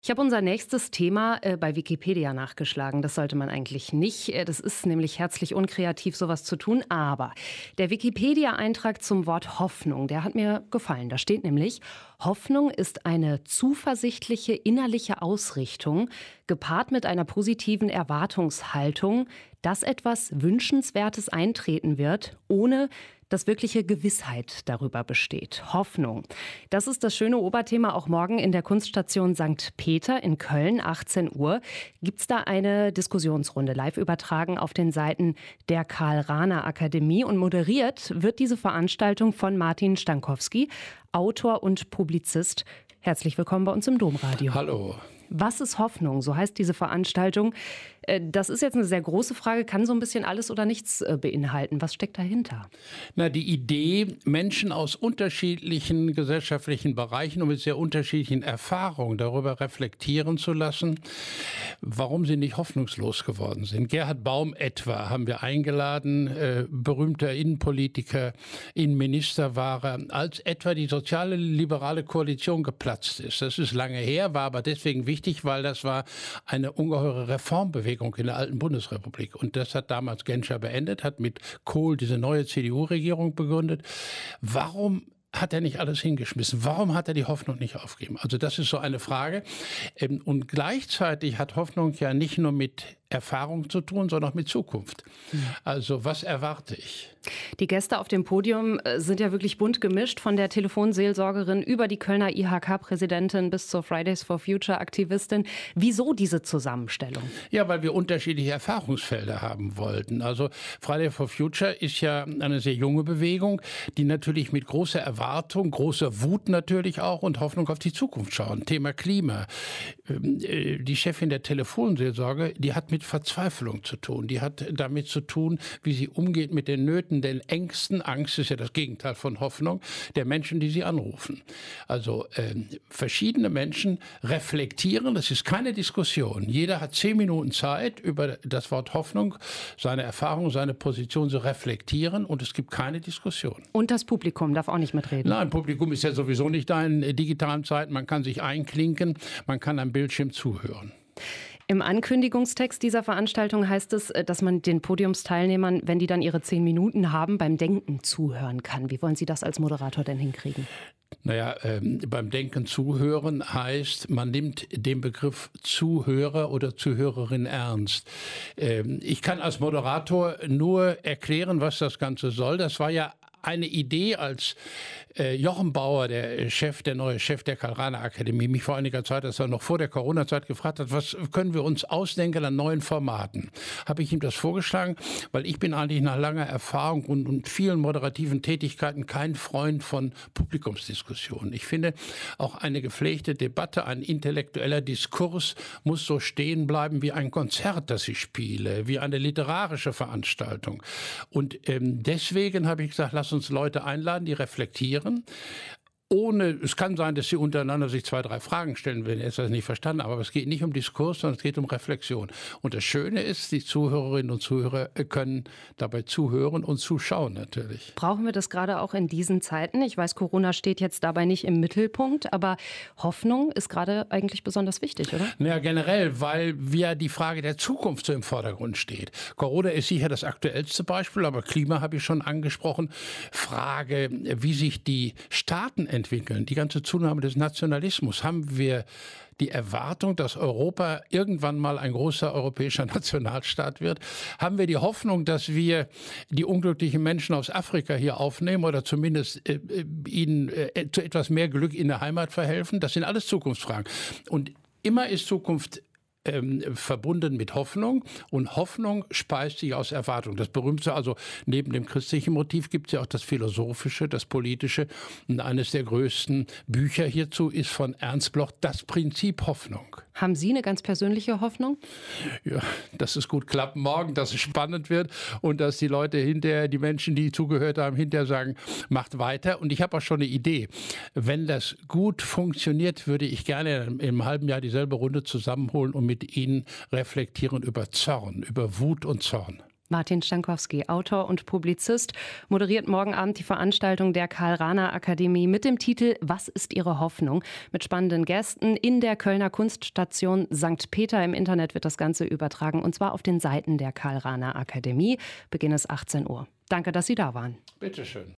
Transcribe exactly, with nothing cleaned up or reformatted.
Ich habe unser nächstes Thema äh, bei Wikipedia nachgeschlagen. Das sollte man eigentlich nicht. Äh, Das ist nämlich herzlich unkreativ, sowas zu tun. Aber der Wikipedia-Eintrag zum Wort Hoffnung, der hat mir gefallen. Da steht nämlich, Hoffnung ist eine zuversichtliche innerliche Ausrichtung, gepaart mit einer positiven Erwartungshaltung, dass etwas Wünschenswertes eintreten wird, ohne dass wirkliche Gewissheit darüber besteht. Hoffnung. Das ist das schöne Oberthema auch morgen in der Kunststation Sankt Peter in Köln, achtzehn Uhr. Gibt es da eine Diskussionsrunde, live übertragen auf den Seiten der Karl-Rahner-Akademie. Und moderiert wird diese Veranstaltung von Martin Stankowski, Autor und Publizist. Herzlich willkommen bei uns im Domradio. Hallo. Was ist Hoffnung? So heißt diese Veranstaltung. Äh, Das ist jetzt eine sehr große Frage, kann so ein bisschen alles oder nichts äh, beinhalten. Was steckt dahinter? Na, die Idee, Menschen aus unterschiedlichen gesellschaftlichen Bereichen und mit sehr unterschiedlichen Erfahrungen darüber reflektieren zu lassen, warum sie nicht hoffnungslos geworden sind. Gerhard Baum etwa haben wir eingeladen, äh, berühmter Innenpolitiker, Innenminister war er, als etwa die soziale liberale Koalition geplatzt ist. Das ist lange her, war aber deswegen wichtig, weil das war eine ungeheure Reformbewegung in der alten Bundesrepublik. Und das hat damals Genscher beendet, hat mit Kohl diese neue C D U-Regierung begründet. Warum hat er nicht alles hingeschmissen? Warum hat er die Hoffnung nicht aufgegeben? Also das ist so eine Frage. Und gleichzeitig hat Hoffnung ja nicht nur mit Erfahrung zu tun, sondern auch mit Zukunft. Also was erwarte ich? Die Gäste auf dem Podium äh, sind ja wirklich bunt gemischt, von der Telefonseelsorgerin über die Kölner I H K-Präsidentin bis zur Fridays for Future-Aktivistin. Wieso diese Zusammenstellung? Ja, weil wir unterschiedliche Erfahrungsfelder haben wollten. Also Fridays for Future ist ja eine sehr junge Bewegung, die natürlich mit großer Erwartung, großer Wut natürlich auch und Hoffnung auf die Zukunft schauen. Thema Klima. Ähm, äh, Die Chefin der Telefonseelsorge, die hat mit Verzweiflung zu tun. Die hat damit zu tun, wie sie umgeht mit den Nöten, den Ängsten. Angst ist ja das Gegenteil von Hoffnung der Menschen, die sie anrufen. Also äh, verschiedene Menschen reflektieren. Das ist keine Diskussion. Jeder hat zehn Minuten Zeit, über das Wort Hoffnung, seine Erfahrung, seine Position zu reflektieren. Und es gibt keine Diskussion. Und das Publikum darf auch nicht mitreden. Nein, Publikum ist ja sowieso nicht da in digitalen Zeiten. Man kann sich einklinken, man kann am Bildschirm zuhören. Im Ankündigungstext dieser Veranstaltung heißt es, dass man den Podiumsteilnehmern, wenn die dann ihre zehn Minuten haben, beim Denken zuhören kann. Wie wollen Sie das als Moderator denn hinkriegen? Naja, ähm, beim Denken zuhören heißt, man nimmt den Begriff Zuhörer oder Zuhörerin ernst. Ähm, ich kann als Moderator nur erklären, was das Ganze soll. Das war ja eine Idee, als äh, Jochen Bauer, der Chef, der neue Chef der Karl-Rahner-Akademie, mich vor einiger Zeit, das war noch vor der Corona-Zeit, gefragt hat, was können wir uns ausdenken an neuen Formaten? Habe ich ihm das vorgeschlagen, weil ich bin eigentlich nach langer Erfahrung und, und vielen moderativen Tätigkeiten kein Freund von Publikumsdiskussionen. Ich finde, auch eine gepflegte Debatte, ein intellektueller Diskurs muss so stehen bleiben wie ein Konzert, das ich spiele, wie eine literarische Veranstaltung. Und ähm, deswegen habe ich gesagt, lass uns Leute einladen, die reflektieren. Ohne, es kann sein, dass sie untereinander sich zwei, drei Fragen stellen, wenn ihr das nicht verstanden habt. Aber es geht nicht um Diskurs, sondern es geht um Reflexion. Und das Schöne ist, die Zuhörerinnen und Zuhörer können dabei zuhören und zuschauen natürlich. Brauchen wir das gerade auch in diesen Zeiten? Ich weiß, Corona steht jetzt dabei nicht im Mittelpunkt, aber Hoffnung ist gerade eigentlich besonders wichtig, oder? Naja, generell, weil ja die Frage der Zukunft so im Vordergrund steht. Corona ist sicher das aktuellste Beispiel, aber Klima habe ich schon angesprochen. Frage, wie sich die Staaten entwickeln. entwickeln. Die ganze Zunahme des Nationalismus. Haben wir die Erwartung, dass Europa irgendwann mal ein großer europäischer Nationalstaat wird? Haben wir die Hoffnung, dass wir die unglücklichen Menschen aus Afrika hier aufnehmen oder zumindest äh, ihnen äh, zu etwas mehr Glück in der Heimat verhelfen? Das sind alles Zukunftsfragen. Und immer ist Zukunft Ähm, verbunden mit Hoffnung, und Hoffnung speist sich aus Erwartung. Das berühmte, also neben dem christlichen Motiv gibt es ja auch das philosophische, das politische, und eines der größten Bücher hierzu ist von Ernst Bloch, Das Prinzip Hoffnung. Haben Sie eine ganz persönliche Hoffnung? Ja, dass es gut klappt morgen, dass es spannend wird und dass die Leute hinterher, die Menschen, die zugehört haben, hinterher sagen, macht weiter. Und ich habe auch schon eine Idee. Wenn das gut funktioniert, würde ich gerne im halben Jahr dieselbe Runde zusammenholen und mit Ihnen reflektieren über Zorn, über Wut und Zorn. Martin Stankowski, Autor und Publizist, moderiert morgen Abend die Veranstaltung der Karl-Rahner-Akademie mit dem Titel »Was ist Ihre Hoffnung?« mit spannenden Gästen in der Kölner Kunststation Sankt Peter. Im Internet wird das Ganze übertragen, und zwar auf den Seiten der Karl-Rahner-Akademie. Beginn ist achtzehn Uhr. Danke, dass Sie da waren. Bitte schön.